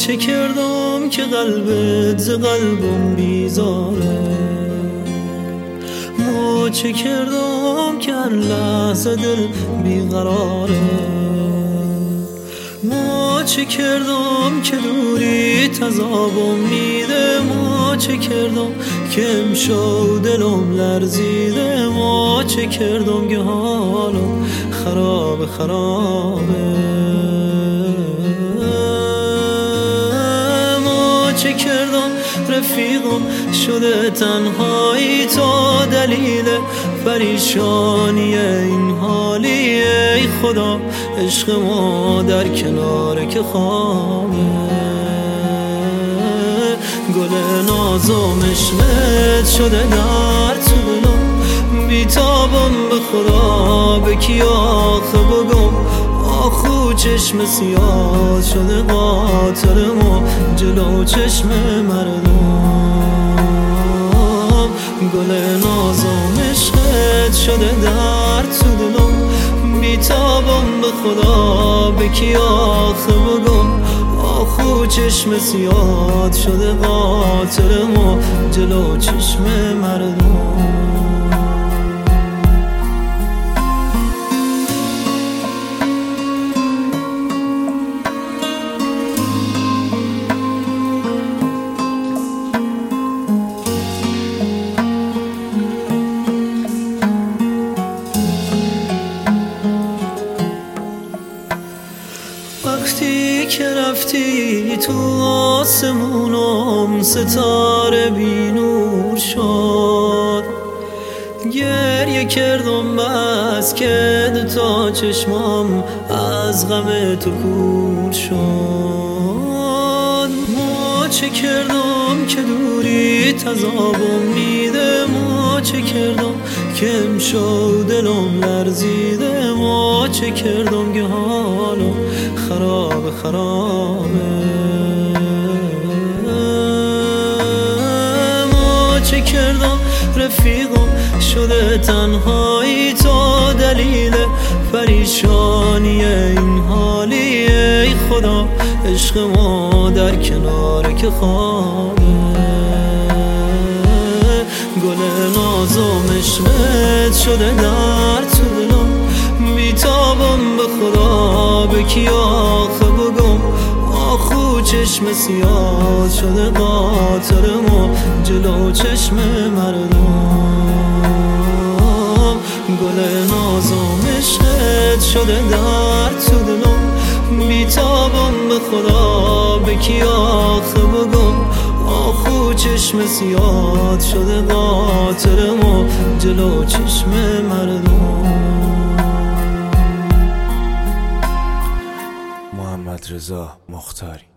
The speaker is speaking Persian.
چه کردم که قلبت ز قلبم بیزاره، ما چه کردم که هر لحظه دل بیقراره، ما چه کردم که دوری تذابم میده، ما چه کردم که امشب دلم لرزیده، ما چه کردم که حالم خراب خرابه، ما چه کردم رفیقم شده تنهایی تا دلیل پریشانی این حالی. ای خدا عشق ما در کنار که خوابه، گل نازم عشقت شده در تو دلم، بیتابم به خدا به کی آخه بگم، آخو چشم سیاه شده قاتل ما جلو چشم مردم، گل نازم عشقت شده در تو دلم، بیتابم به خدا به کی آخه بگم، آخو چشم سیاه شده قاتل ما جلو چشم مردم. وقتی که رفتی تو آسمونم ستاره بی نور شد، گریه کردم بس که دوتا چشمام از غم تو کور شد، ما چه کردم که دوری تذابم میده، ما چه کردم که امشب دلم لرزیده، ما چه کردم که حالم خراب خرابه، ما چه کردم رفیقم شده تنهایی تا دلیل پریشانی این حالی. ای خدا عشق ما در کنار که خوابه، گل نازم عشقت شده در تو دلم، بیتابم به خدا به کی آخه بگم، آخو چشم سیاه شده قاتل ما جلو چشم مردم، گل نازم عشقت شده در تو دلم، بیتابم به خدا به کی آخه بگم، آخو چشم سیاه شده قاتل ما جلو چشم مردم. محمد رضا مختاری.